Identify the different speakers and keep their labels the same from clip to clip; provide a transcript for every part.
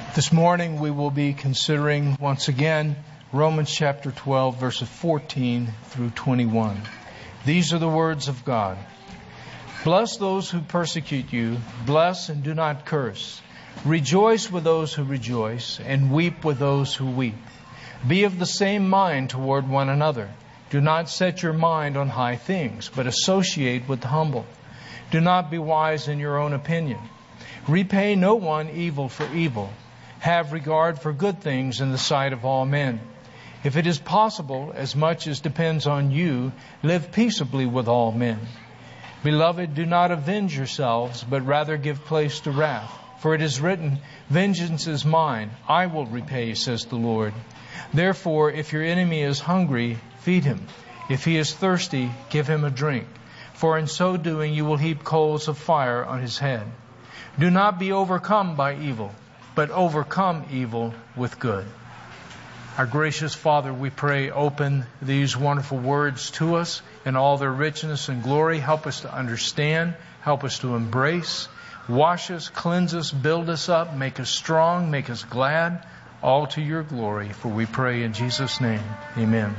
Speaker 1: This morning we will be considering once again Romans chapter 12 verses 14 through 21. These are the words of God. Bless those who persecute you. Bless and do not curse. Rejoice with those who rejoice and weep with those who weep. Be of the same mind toward one another. Do not set your mind on high things, but associate with the humble. Do not be wise in your own opinion. Repay no one evil for evil. Have regard for good things in the sight of all men. If it is possible, as much as depends on you, live peaceably with all men. Beloved, do not avenge yourselves, but rather give place to wrath. For it is written, vengeance is mine, I will repay, says the Lord. Therefore, if your enemy is hungry, feed him. If he is thirsty, give him a drink. For in so doing you will heap coals of fire on his head. Do not be overcome by evil, but overcome evil with good. Our gracious Father, we pray, open these wonderful words to us in all their richness and glory. Help us to understand. Help us to embrace. Wash us, cleanse us, build us up, make us strong, make us glad, all to your glory. For we pray in Jesus' name. Amen.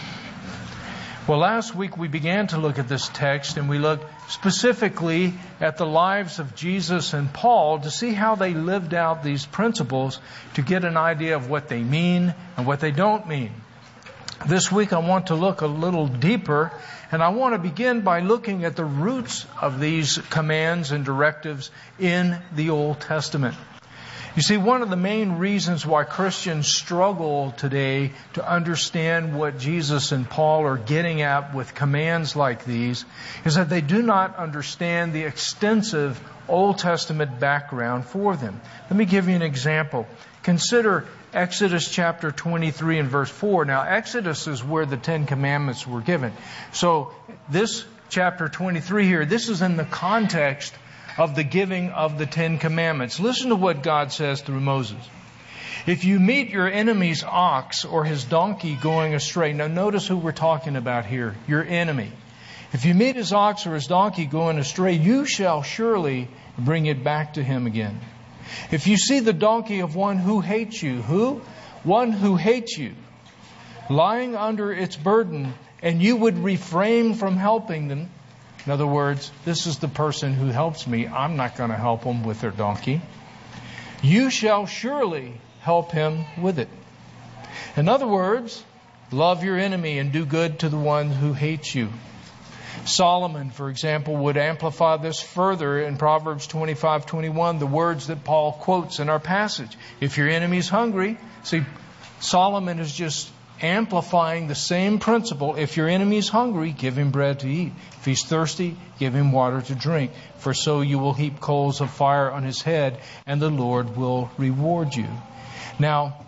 Speaker 1: Well, last week we began to look at this text, and we looked specifically at the lives of Jesus and Paul to see how they lived out these principles, to get an idea of what they mean and what they don't mean. This week I want to look a little deeper, and I want to begin by looking at the roots of these commands and directives in the Old Testament. You see, one of the main reasons why Christians struggle today to understand what Jesus and Paul are getting at with commands like these is that they do not understand the extensive Old Testament background for them. Let me give you an example. Consider Exodus chapter 23 and verse 4. Now, Exodus is where the Ten Commandments were given. So, this chapter 23 here, this is in the context of the giving of the Ten Commandments. Listen to what God says through Moses. If you meet your enemy's ox or his donkey going astray. Now notice who we're talking about here. Your enemy. If you meet his ox or his donkey going astray, you shall surely bring it back to him again. If you see the donkey of one who hates you. Who? One who hates you. Lying under its burden, and you would refrain from helping them. In other words, this is the person who helps me. I'm not going to help them with their donkey. You shall surely help him with it. In other words, love your enemy and do good to the one who hates you. Solomon, for example, would amplify this further in Proverbs 25:21, the words that Paul quotes in our passage. If your enemy's hungry, see, Solomon is just amplifying the same principle. If your enemy is hungry, give him bread to eat. If he's thirsty, give him water to drink. For so you will heap coals of fire on his head, and the Lord will reward you. Now,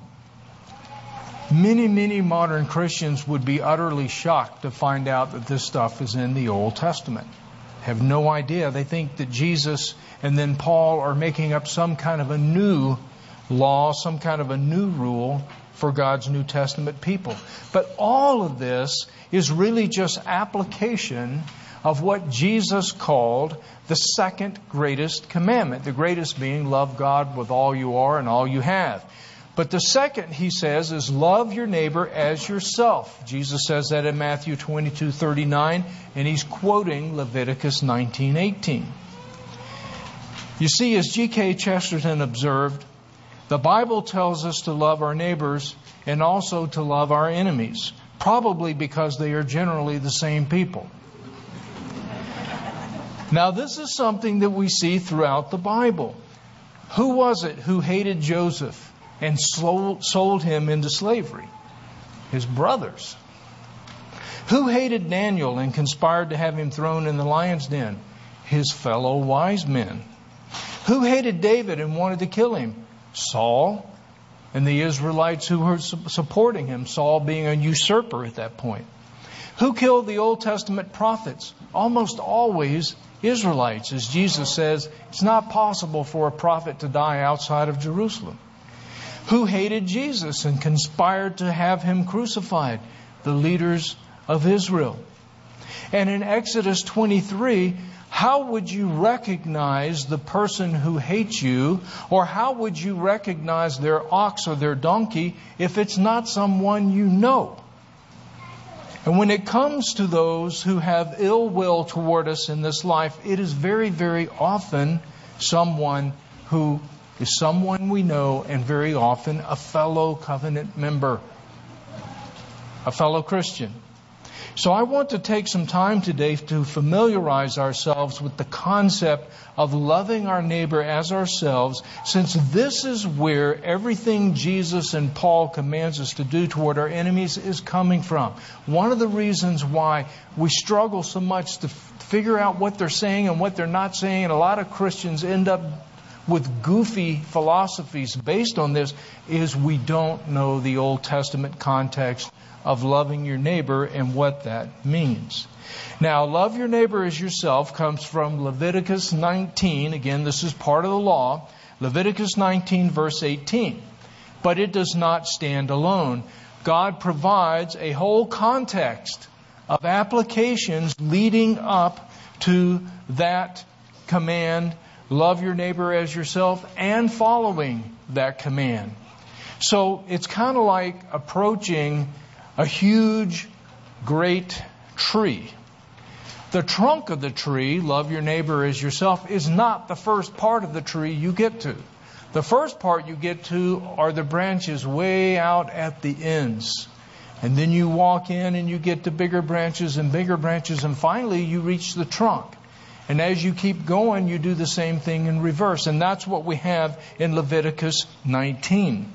Speaker 1: many modern Christians would be utterly shocked to find out that this stuff is in the Old Testament. Have no idea. They think that Jesus and then Paul are making up some kind of a new law, some kind of a new rule for God's New Testament people. But all of this is really just application of what Jesus called the second greatest commandment. The greatest being love God with all you are and all you have. But the second, he says, is love your neighbor as yourself. Jesus says that in Matthew 22:39, and he's quoting Leviticus 19:18. You see, as G.K. Chesterton observed, the Bible tells us to love our neighbors and also to love our enemies, probably because they are generally the same people. Now, this is something that we see throughout the Bible. Who was it who hated Joseph and sold him into slavery? His brothers. Who hated Daniel and conspired to have him thrown in the lion's den? His fellow wise men. Who hated David and wanted to kill him? Saul and the Israelites who were supporting him, Saul being a usurper at that point. Who killed the Old Testament prophets? Almost always Israelites. As Jesus says, it's not possible for a prophet to die outside of Jerusalem. Who hated Jesus and conspired to have him crucified? The leaders of Israel. And in Exodus 23, How would you recognize the person who hates you? Or how would you recognize their ox or their donkey if it's not someone you know? And when it comes to those who have ill will toward us in this life, it is very, very often someone who is someone we know, and very often a fellow covenant member, a fellow Christian. So I want to take some time today to familiarize ourselves with the concept of loving our neighbor as ourselves, since this is where everything Jesus and Paul commands us to do toward our enemies is coming from. One of the reasons why we struggle so much to figure out what they're saying and what they're not saying, and a lot of Christians end up with goofy philosophies based on this, is we don't know the Old Testament context of loving your neighbor and what that means. Now, love your neighbor as yourself comes from Leviticus 19. Again, this is part of the law. Leviticus 19, verse 18. But it does not stand alone. God provides a whole context of applications leading up to that command, love your neighbor as yourself, and following that command. So it's kind of like approaching a huge, great tree. The trunk of the tree, love your neighbor as yourself, is not the first part of the tree you get to. The first part you get to are the branches way out at the ends. And then you walk in and you get to bigger branches, and finally you reach the trunk. And as you keep going, you do the same thing in reverse. And that's what we have in Leviticus 19.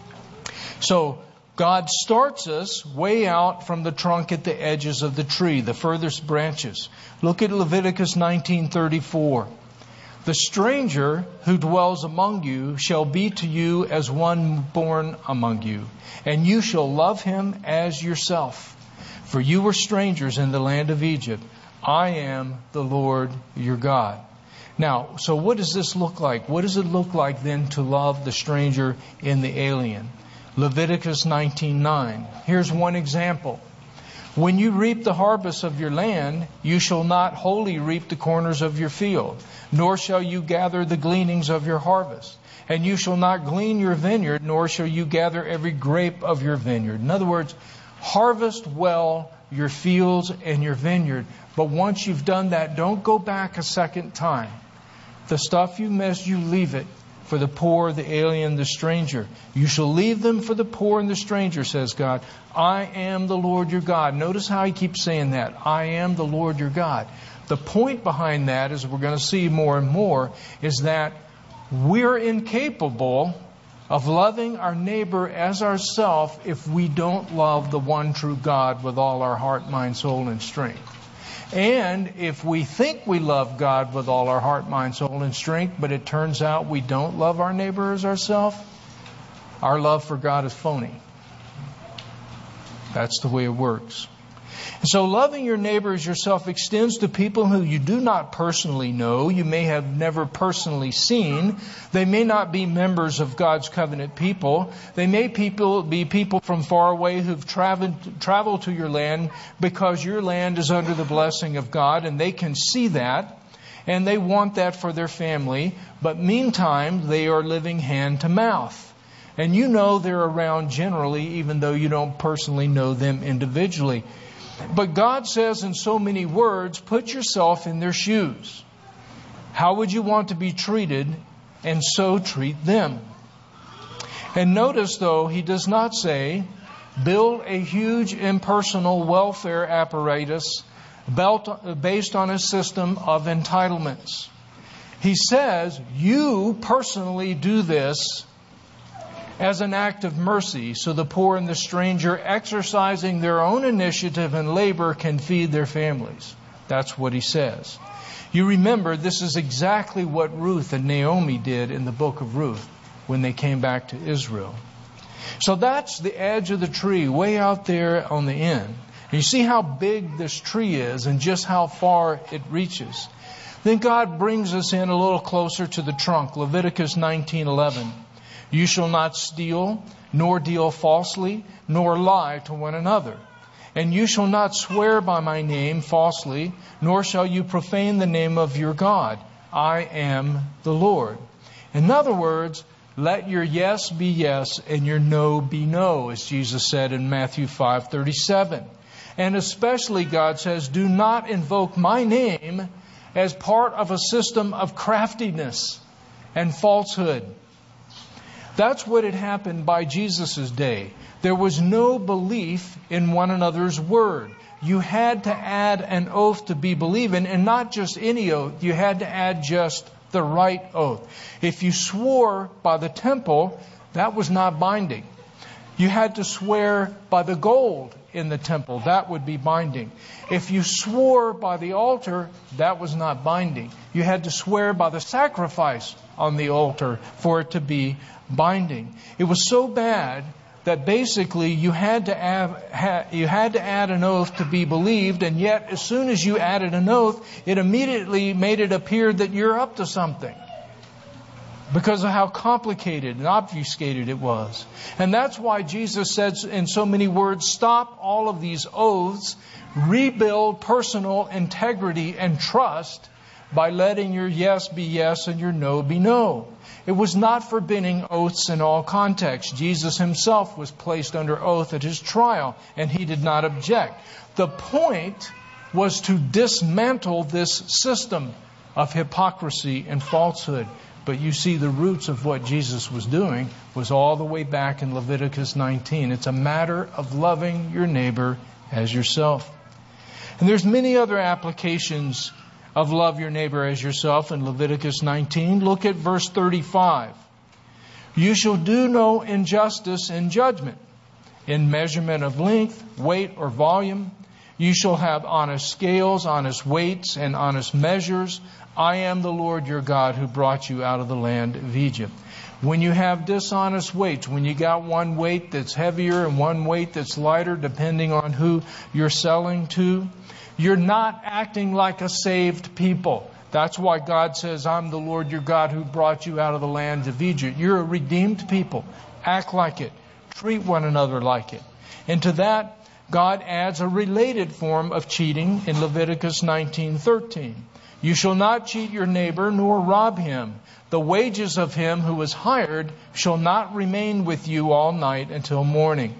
Speaker 1: So God starts us way out from the trunk at the edges of the tree, the furthest branches. Look at Leviticus 19:34. The stranger who dwells among you shall be to you as one born among you, and you shall love him as yourself. For you were strangers in the land of Egypt. I am the Lord your God. Now, so what does this look like? What does it look like then to love the stranger and the alien? Leviticus 19:9. Here's one example. When you reap the harvest of your land, you shall not wholly reap the corners of your field, nor shall you gather the gleanings of your harvest. And you shall not glean your vineyard, nor shall you gather every grape of your vineyard. In other words, harvest well your fields and your vineyard. But once you've done that, don't go back a second time. The stuff you missed, you leave it for the poor, the alien, the stranger. You shall leave them for the poor and the stranger, says God. I am the Lord your God. Notice how he keeps saying that. I am the Lord your God. The point behind that, as we're going to see more and more, is that we're incapable of loving our neighbor as ourselves if we don't love the one true God with all our heart, mind, soul, and strength. And if we think we love God with all our heart, mind, soul, and strength, but it turns out we don't love our neighbor as ourselves, our love for God is phony. That's the way it works. And so loving your neighbor as yourself extends to people who you do not personally know. You may have never personally seen. They may not be members of God's covenant people. They may be people from far away who've traveled to your land because your land is under the blessing of God, and they can see that, and they want that for their family. But meantime, they are living hand to mouth. And you know they're around generally, even though you don't personally know them individually. But God says in so many words, put yourself in their shoes. How would you want to be treated? And so treat them. And notice, though, he does not say, build a huge impersonal welfare apparatus based on a system of entitlements. He says, you personally do this as an act of mercy, so the poor and the stranger, exercising their own initiative and labor, can feed their families. That's what he says. You remember, this is exactly what Ruth and Naomi did in the book of Ruth when they came back to Israel. So that's the edge of the tree, way out there on the end. And you see how big this tree is and just how far it reaches. Then God brings us in a little closer to the trunk. Leviticus 19:11. You shall not steal, nor deal falsely, nor lie to one another. And you shall not swear by my name falsely, nor shall you profane the name of your God. I am the Lord. In other words, let your yes be yes and your no be no, as Jesus said in Matthew 5:37. And especially, God says, do not invoke my name as part of a system of craftiness and falsehood. That's what had happened by Jesus' day. There was no belief in one another's word. You had to add an oath to be believed in, and not just any oath. You had to add just the right oath. If you swore by the temple, that was not binding. You had to swear by the gold in the temple. That would be binding. If you swore by the altar, that was not binding. You had to swear by the sacrifice on the altar for it to be binding. It was so bad that basically you had to add an oath to be believed, and yet as soon as you added an oath, it immediately made it appear that you're up to something, because of how complicated and obfuscated it was. And that's why Jesus said in so many words, stop all of these oaths, rebuild personal integrity and trust by letting your yes be yes and your no be no. It was not forbidding oaths in all contexts. Jesus himself was placed under oath at his trial, and he did not object. The point was to dismantle this system of hypocrisy and falsehood. But you see, the roots of what Jesus was doing was all the way back in Leviticus 19. It's a matter of loving your neighbor as yourself. And there's many other applications of love your neighbor as yourself in Leviticus 19. Look at verse 35. You shall do no injustice in judgment, in measurement of length, weight, or volume. You shall have honest scales, honest weights, and honest measures. I am the Lord your God who brought you out of the land of Egypt. When you have dishonest weights, when you got one weight that's heavier and one weight that's lighter, depending on who you're selling to, you're not acting like a saved people. That's why God says, I'm the Lord your God who brought you out of the land of Egypt. You're a redeemed people. Act like it. Treat one another like it. And to that, God adds a related form of cheating in Leviticus 19:13. You shall not cheat your neighbor nor rob him. The wages of him who is hired shall not remain with you all night until morning.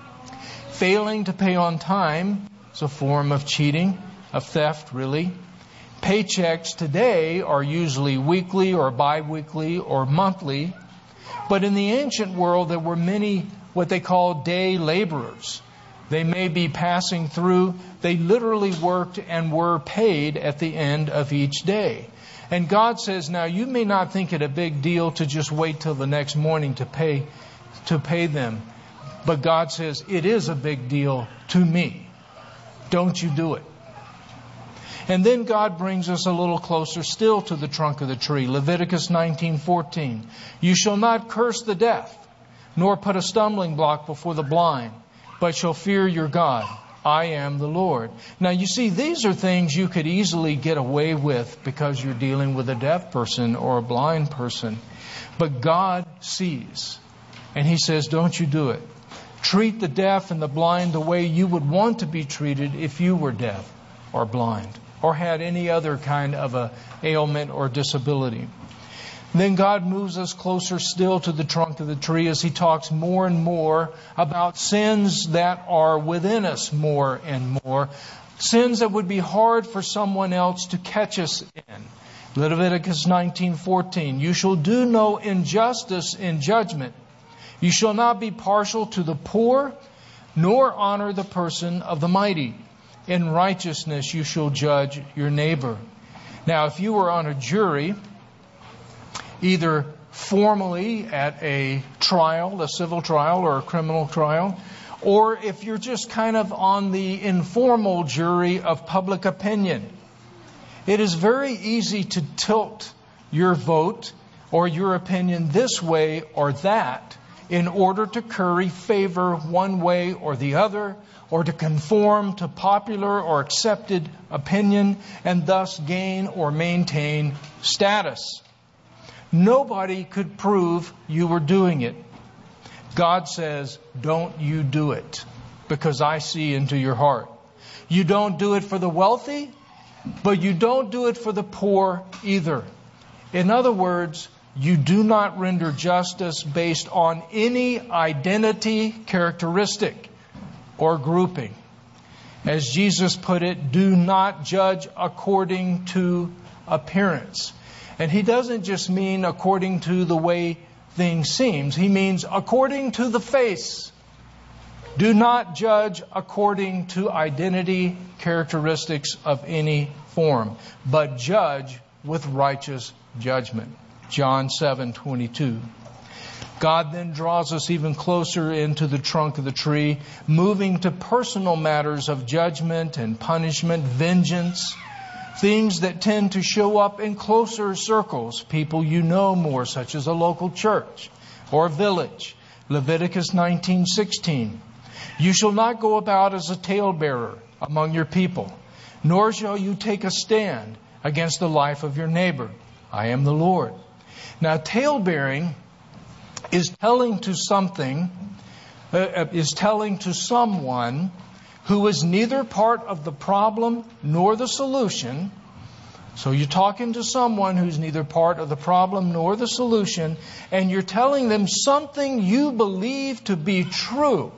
Speaker 1: Failing to pay on time is a form of cheating, of theft, really. Paychecks today are usually weekly or bi-weekly or monthly. But in the ancient world, there were many what they call day laborers. They may be passing through. They literally worked and were paid at the end of each day. And God says, now you may not think it a big deal to just wait till the next morning to pay them. But God says, it is a big deal to me. Don't you do it. And then God brings us a little closer still to the trunk of the tree. Leviticus 19:14. You shall not curse the deaf, nor put a stumbling block before the blind, but shall fear your God. I am the Lord. Now you see, these are things you could easily get away with because you're dealing with a deaf person or a blind person. But God sees. And He says, don't you do it. Treat the deaf and the blind the way you would want to be treated if you were deaf or blind or had any other kind of a ailment or disability. Then God moves us closer still to the trunk of the tree as He talks more and more about sins that are within us more and more. Sins that would be hard for someone else to catch us in. Leviticus 19:14. You shall do no injustice in judgment. You shall not be partial to the poor, nor honor the person of the mighty. In righteousness you shall judge your neighbor. Now, if you were on a jury, either formally at a trial, a civil trial or a criminal trial, or if you're just kind of on the informal jury of public opinion, it is very easy to tilt your vote or your opinion this way or that in order to curry favor one way or the other, or to conform to popular or accepted opinion and thus gain or maintain status. Nobody could prove you were doing it. God says, don't you do it. because I see into your heart. You don't do it for the wealthy, but you don't do it for the poor either. In other words, you do not render justice based on any identity, characteristic, or grouping. As Jesus put it, do not judge according to appearance. And He doesn't just mean according to the way things seem. He means according to the face. Do not judge according to identity, characteristics of any form, but judge with righteous judgment. John 7:22. God then draws us even closer into the trunk of the tree, moving to personal matters of judgment and punishment, vengeance, things that tend to show up in closer circles, people you know more, such as a local church or village. Leviticus 19:16. You shall not go about as a talebearer among your people, nor shall you take a stand against the life of your neighbor. I am the Lord. Now, talebearing is telling to someone who is neither part of the problem nor the solution. So you're talking to someone who's neither part of the problem nor the solution, and you're telling them something you believe to be true,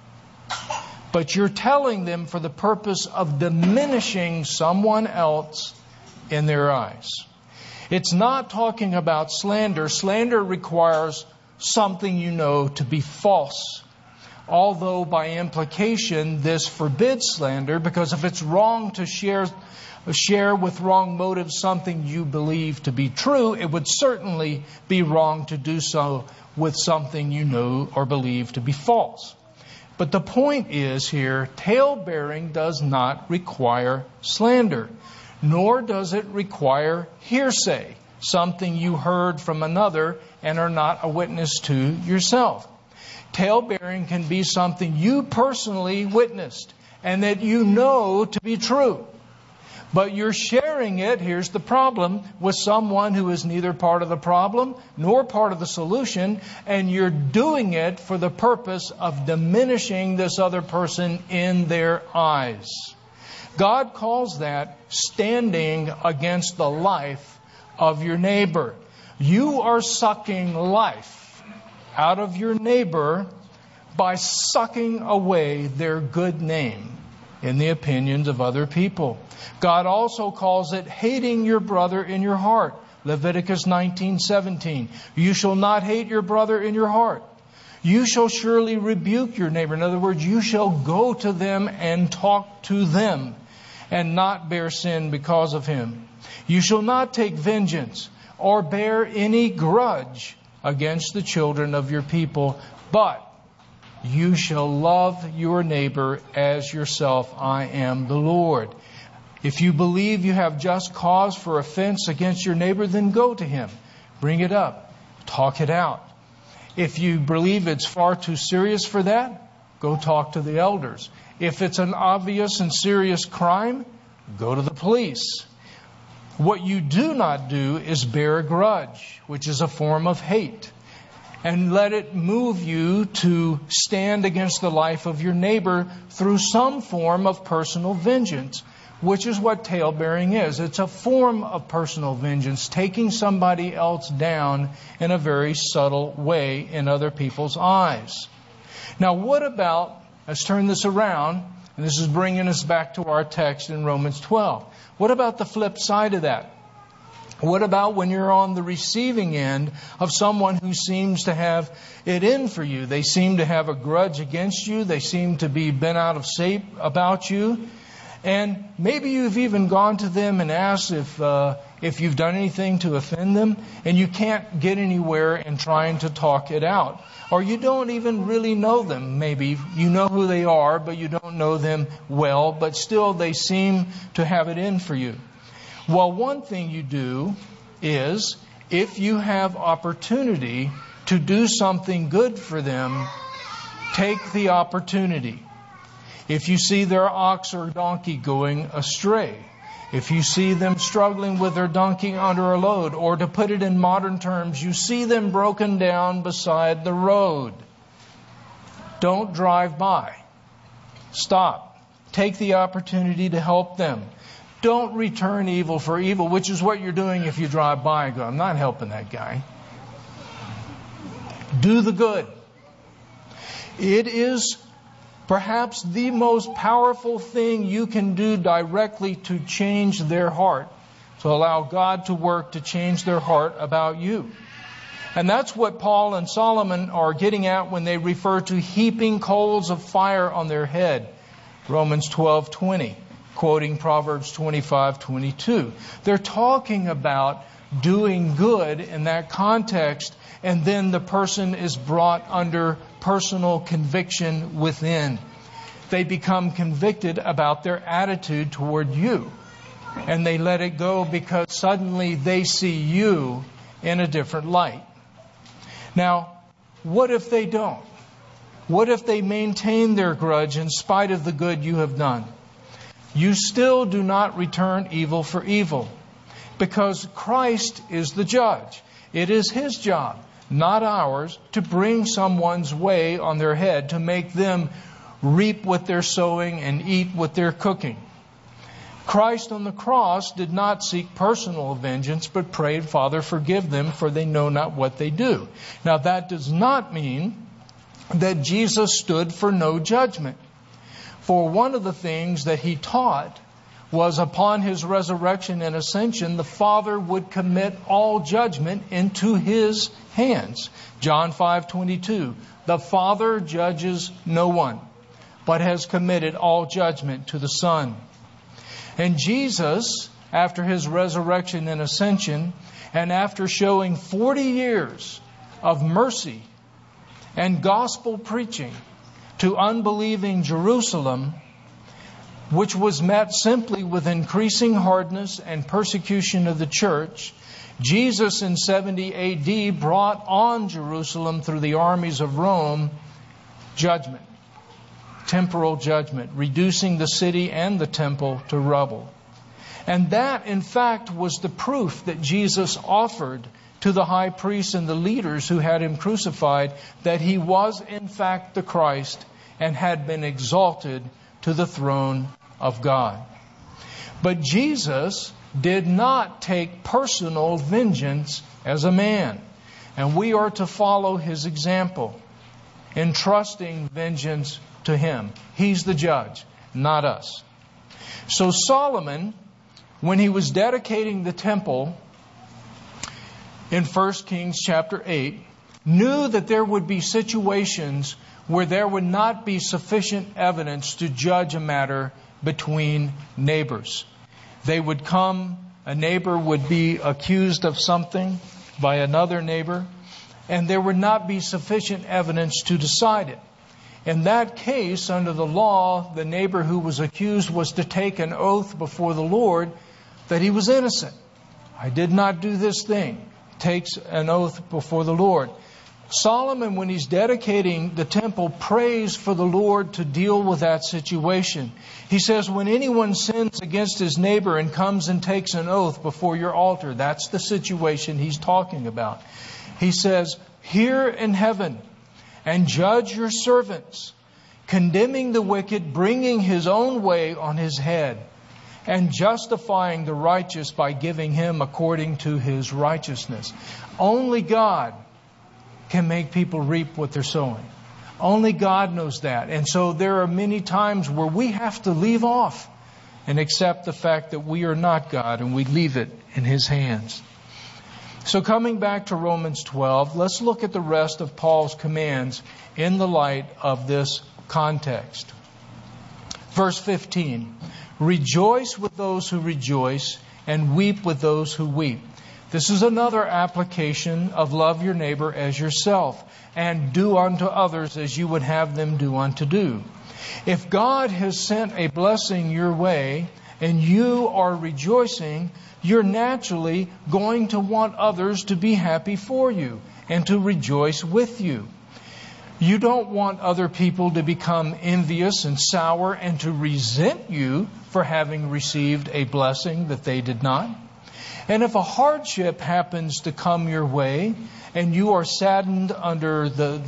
Speaker 1: but you're telling them for the purpose of diminishing someone else in their eyes. It's not talking about slander. Slander requires something you know to be false. Although by implication this forbids slander, because if it's wrong to share with wrong motives something you believe to be true, it would certainly be wrong to do so with something you know or believe to be false. But the point is here, talebearing does not require slander, nor does it require hearsay, something you heard from another and are not a witness to yourself. Talebearing can be something you personally witnessed and that you know to be true. But you're sharing it, here's the problem, with someone who is neither part of the problem nor part of the solution, and you're doing it for the purpose of diminishing this other person in their eyes. God calls that standing against the life of your neighbor. You are sucking life out of your neighbor by sucking away their good name in the opinions of other people. God also calls it hating your brother in your heart. Leviticus 19:17. You shall not hate your brother in your heart. You shall surely rebuke your neighbor. In other words, you shall go to them and talk to them and not bear sin because of him. You shall not take vengeance or bear any grudge against the children of your people, but you shall love your neighbor as yourself. I am the Lord. If you believe you have just cause for offense against your neighbor, then go to him. Bring it up. Talk it out. If you believe it's far too serious for that, go talk to the elders. If it's an obvious and serious crime, go to the police. What you do not do is bear a grudge, which is a form of hate, and let it move you to stand against the life of your neighbor through some form of personal vengeance, which is what talebearing is. It's a form of personal vengeance, taking somebody else down in a very subtle way in other people's eyes. Now, what about, let's turn this around, and this is bringing us back to our text in Romans 12. What about the flip side of that? What about when you're on the receiving end of someone who seems to have it in for you? They seem to have a grudge against you. They seem to be bent out of shape about you. And maybe you've even gone to them and asked if you've done anything to offend them, and you can't get anywhere in trying to talk it out. Or you don't even really know them. Maybe you know who they are, but you don't know them well, but still they seem to have it in for you. Well, one thing you do is, if you have opportunity to do something good for them, take the opportunity. If you see their ox or donkey going astray, if you see them struggling with their donkey under a load, or to put it in modern terms, you see them broken down beside the road, don't drive by. Stop. Take the opportunity to help them. Don't return evil for evil, which is what you're doing if you drive by and go, I'm not helping that guy. Do the good. It is perhaps the most powerful thing you can do directly to change their heart, to allow God to work to change their heart about you. And that's what Paul and Solomon are getting at when they refer to heaping coals of fire on their head. Romans 12:20, quoting Proverbs 25:22. They're talking about doing good in that context, and then the person is brought under personal conviction within. They become convicted about their attitude toward you. And they let it go because suddenly they see you in a different light. Now, what if they don't? What if they maintain their grudge in spite of the good you have done? You still do not return evil for evil, because Christ is the judge. It is His job, not ours, to bring someone's way on their head, to make them reap what they're sowing and eat what they're cooking. Christ on the cross did not seek personal vengeance, but prayed, Father, forgive them, for they know not what they do. Now, that does not mean that Jesus stood for no judgment. For one of the things that He taught was upon His resurrection and ascension, the Father would commit all judgment into His hands. John 5:22, the Father judges no one, but has committed all judgment to the Son. And Jesus, after His resurrection and ascension, and after showing 40 years of mercy and gospel preaching to unbelieving Jerusalem, which was met simply with increasing hardness and persecution of the church, Jesus in 70 A.D. brought on Jerusalem through the armies of Rome judgment. Temporal judgment, reducing the city and the temple to rubble. And that, in fact, was the proof that Jesus offered to the high priests and the leaders who had Him crucified, that He was, in fact, the Christ and had been exalted to the throne of God. But Jesus did not take personal vengeance as a man. And we are to follow His example, entrusting vengeance to Him. He's the judge, not us. So Solomon, when he was dedicating the temple in 1 Kings chapter 8, knew that there would be situations where there would not be sufficient evidence to judge a matter between neighbors. They would come, a neighbor would be accused of something by another neighbor, and there would not be sufficient evidence to decide it. In that case, under the law, the neighbor who was accused was to take an oath before the Lord that he was innocent. I did not do this thing. Takes an oath before the Lord. Solomon, when he's dedicating the temple, prays for the Lord to deal with that situation. He says, when anyone sins against his neighbor and comes and takes an oath before your altar, that's the situation he's talking about. He says, hear in heaven and judge your servants, condemning the wicked, bringing his own way on his head, and justifying the righteous by giving him according to his righteousness. Only God can make people reap what they're sowing. Only God knows that. And so there are many times where we have to leave off and accept the fact that we are not God, and we leave it in His hands. So coming back to Romans 12, let's look at the rest of Paul's commands in the light of this context. Verse 15, rejoice with those who rejoice and weep with those who weep. This is another application of love your neighbor as yourself, and do unto others as you would have them do unto you. If God has sent a blessing your way and you are rejoicing, you're naturally going to want others to be happy for you and to rejoice with you. You don't want other people to become envious and sour and to resent you for having received a blessing that they did not. And if a hardship happens to come your way and you are saddened under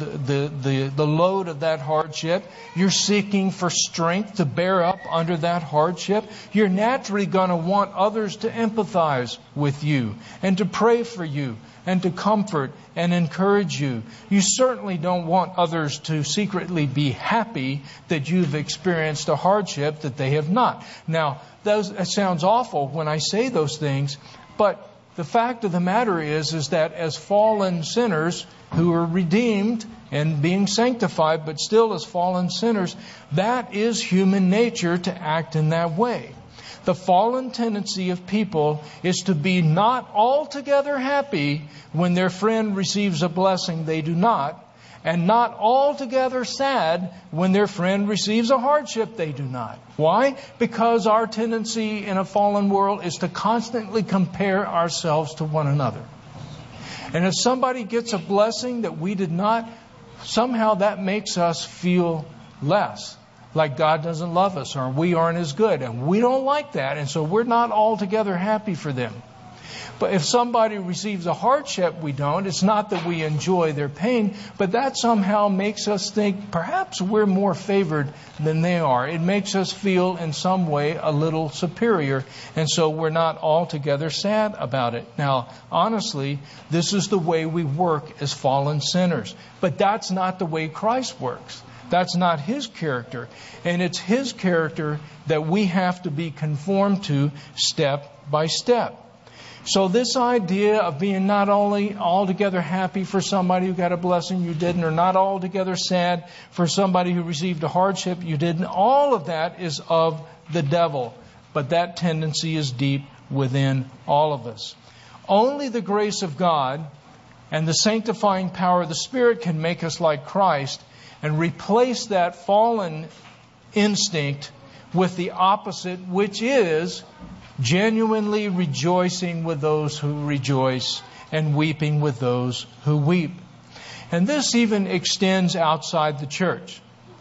Speaker 1: the load of that hardship. You're seeking for strength to bear up under that hardship. You're naturally going to want others to empathize with you and to pray for you and to comfort and encourage you. You certainly don't want others to secretly be happy that you've experienced a hardship that they have not. Now, that sounds awful when I say those things, but the fact of the matter is that as fallen sinners who are redeemed and being sanctified, but still as fallen sinners, that is human nature to act in that way. The fallen tendency of people is to be not altogether happy when their friend receives a blessing they do not, and not altogether sad when their friend receives a hardship they do not. Why? Because our tendency in a fallen world is to constantly compare ourselves to one another. And if somebody gets a blessing that we did not, somehow that makes us feel less. Like God doesn't love us or we aren't as good. And we don't like that. And so we're not altogether happy for them. But if somebody receives a hardship we don't, it's not that we enjoy their pain, but that somehow makes us think perhaps we're more favored than they are. It makes us feel in some way a little superior. And so we're not altogether sad about it. Now, honestly, this is the way we work as fallen sinners. But that's not the way Christ works. That's not His character. And it's His character that we have to be conformed to step by step. So this idea of being not only altogether happy for somebody who got a blessing you didn't, or not altogether sad for somebody who received a hardship you didn't, all of that is of the devil. But that tendency is deep within all of us. Only the grace of God and the sanctifying power of the Spirit can make us like Christ and replace that fallen instinct with the opposite, which is genuinely rejoicing with those who rejoice and weeping with those who weep. And this even extends outside the church.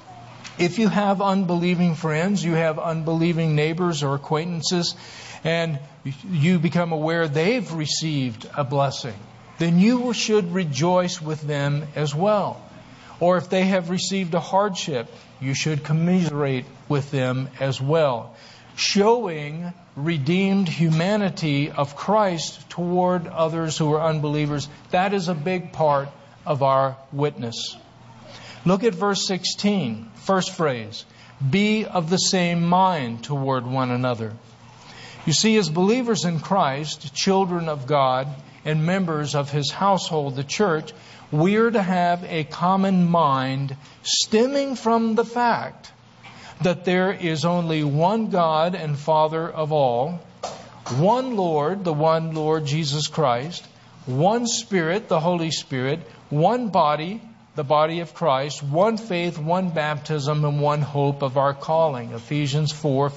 Speaker 1: If you have unbelieving friends, you have unbelieving neighbors or acquaintances, and you become aware they've received a blessing, then you should rejoice with them as well. Or if they have received a hardship, you should commiserate with them as well, showing redeemed humanity of Christ toward others who are unbelievers. That is a big part of our witness. Look at verse 16, first phrase. Be of the same mind toward one another. You see, as believers in Christ, children of God, and members of His household, the church, we are to have a common mind stemming from the fact that there is only one God and Father of all, one Lord, the one Lord Jesus Christ, one Spirit, the Holy Spirit, one body, the body of Christ, one faith, one baptism, and one hope of our calling. Ephesians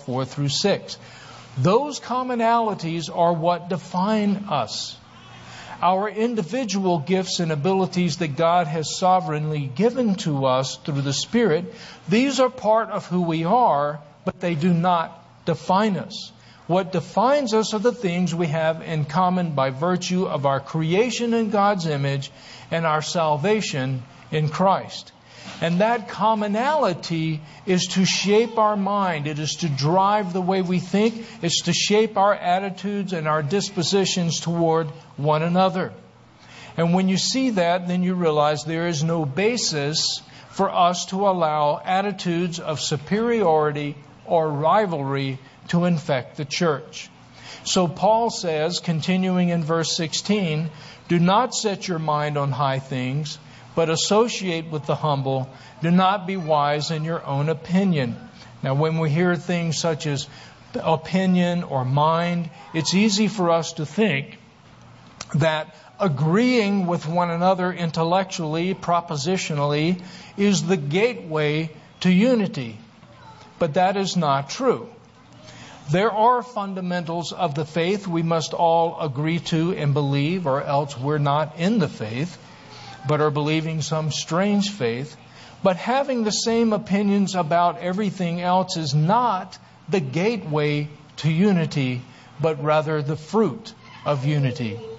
Speaker 1: 4:4-6. Those commonalities are what define us. Our individual gifts and abilities that God has sovereignly given to us through the Spirit, these are part of who we are, but they do not define us. What defines us are the things we have in common by virtue of our creation in God's image and our salvation in Christ. And that commonality is to shape our mind. It is to drive the way we think. It's to shape our attitudes and our dispositions toward one another. And when you see that, then you realize there is no basis for us to allow attitudes of superiority or rivalry to infect the church. So Paul says, continuing in verse 16, do not set your mind on high things, but associate with the humble. Do not be wise in your own opinion. Now, when we hear things such as opinion or mind, it's easy for us to think that agreeing with one another intellectually, propositionally, is the gateway to unity. But that is not true. There are fundamentals of the faith we must all agree to and believe, or else we're not in the faith, but are believing some strange faith. But having the same opinions about everything else is not the gateway to unity, but rather the fruit of unity.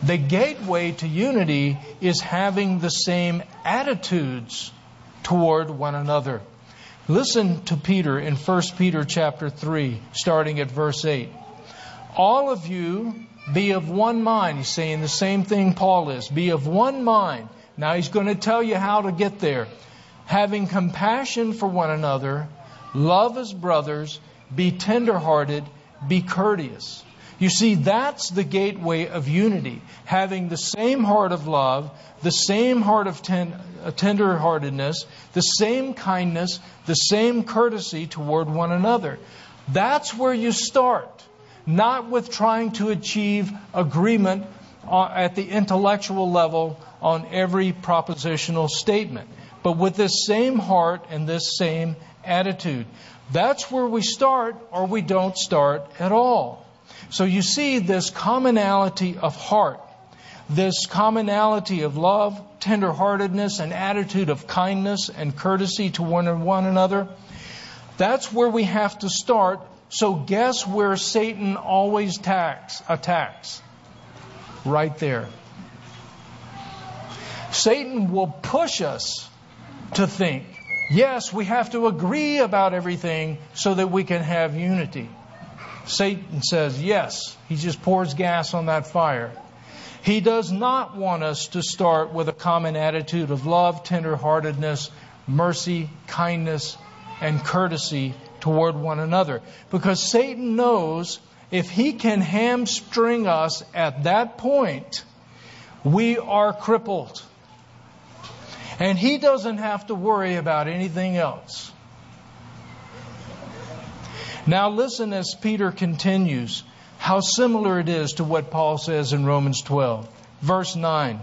Speaker 1: The gateway to unity is having the same attitudes toward one another. Listen to Peter in 1 Peter chapter 3, starting at verse 8. All of you be of one mind. He's saying the same thing Paul is. Be of one mind. Now he's going to tell you how to get there. Having compassion for one another, love as brothers, be tenderhearted, be courteous. You see, that's the gateway of unity. Having the same heart of love, the same heart of tenderheartedness, the same kindness, the same courtesy toward one another. That's where you start. Not with trying to achieve agreement at the intellectual level on every propositional statement, but with this same heart and this same attitude. That's where we start, or we don't start at all. So you see this commonality of heart, this commonality of love, tenderheartedness, and attitude of kindness and courtesy to one another. That's where we have to start. So guess where Satan always attacks? Right there. Satan will push us to think, yes, we have to agree about everything so that we can have unity. Satan says, yes, he just pours gas on that fire. He does not want us to start with a common attitude of love, tenderheartedness, mercy, kindness, and courtesy toward one another. Because Satan knows if he can hamstring us at that point, we are crippled. And he doesn't have to worry about anything else. Now listen as Peter continues, how similar it is to what Paul says in Romans 12. Verse 9.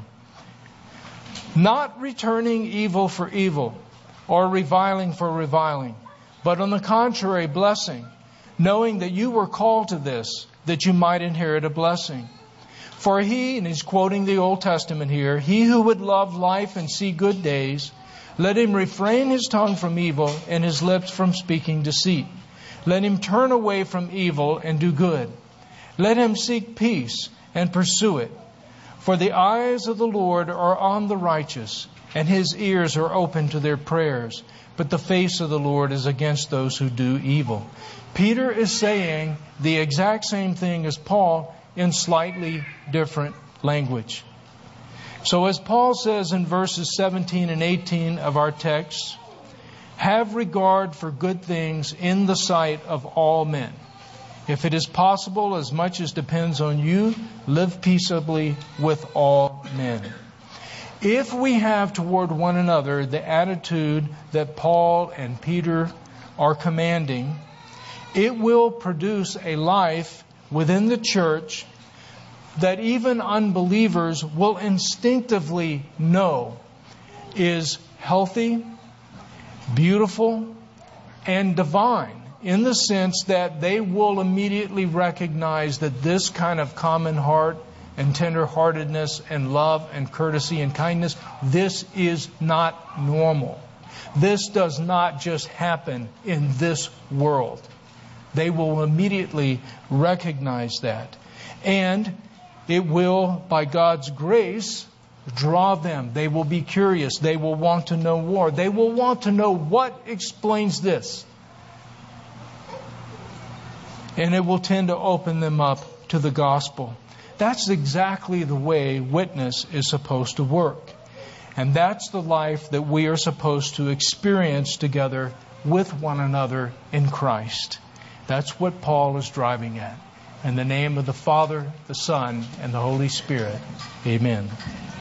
Speaker 1: Not returning evil for evil, or reviling for reviling, but on the contrary, blessing, knowing that you were called to this, that you might inherit a blessing. For he, and he's quoting the Old Testament here, he who would love life and see good days, let him refrain his tongue from evil and his lips from speaking deceit. Let him turn away from evil and do good. Let him seek peace and pursue it. For the eyes of the Lord are on the righteous, and his ears are open to their prayers. But the face of the Lord is against those who do evil. Peter is saying the exact same thing as Paul in slightly different language. So as Paul says in verses 17 and 18 of our text, have regard for good things in the sight of all men. If it is possible, as much as depends on you, live peaceably with all men. If we have toward one another the attitude that Paul and Peter are commanding, it will produce a life within the church that even unbelievers will instinctively know is healthy, beautiful, and divine, in the sense that they will immediately recognize that this kind of common heart and tenderheartedness and love and courtesy and kindness, this is not normal. This does not just happen in this world. They will immediately recognize that. And it will, by God's grace, draw them. They will be curious. They will want to know more. They will want to know what explains this. And it will tend to open them up to the gospel. That's exactly the way witness is supposed to work. And that's the life that we are supposed to experience together with one another in Christ. That's what Paul is driving at. In the name of the Father, the Son, and the Holy Spirit. Amen.